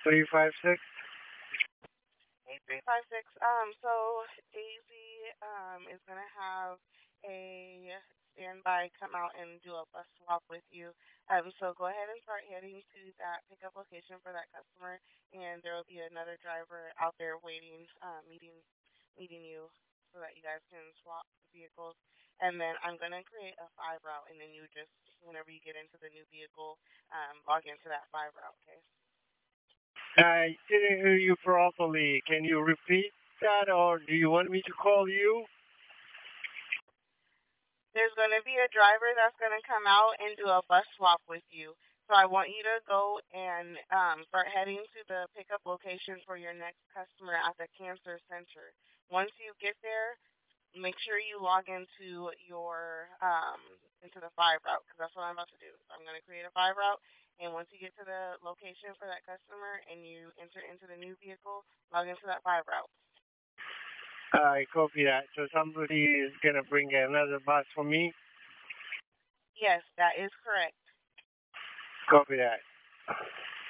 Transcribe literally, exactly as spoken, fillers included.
three five six. Eight three five six. Um, so Daisy um is gonna have a standby come out and do a bus swap with you. Um, so go ahead and start heading to that pickup location for that customer, and there will be another driver out there waiting, uh, meeting, meeting you, so that you guys can swap the vehicles. And then I'm gonna create a five route, and then you just whenever you get into the new vehicle, um, log into that five route. Okay. I didn't hear you properly. Can you repeat that, or do you want me to call you? There's going to be a driver that's going to come out and do a bus swap with you. So I want you to go and um, start heading to the pickup location for your next customer at the cancer center. Once you get there, make sure you log into your um, into the five route because that's what I'm about to do. So I'm going to create a five route, and once you get to the location for that customer and you enter into the new vehicle, log into that five route. I copy that. So somebody is gonna bring another bus for me. Yes, that is correct. Copy that.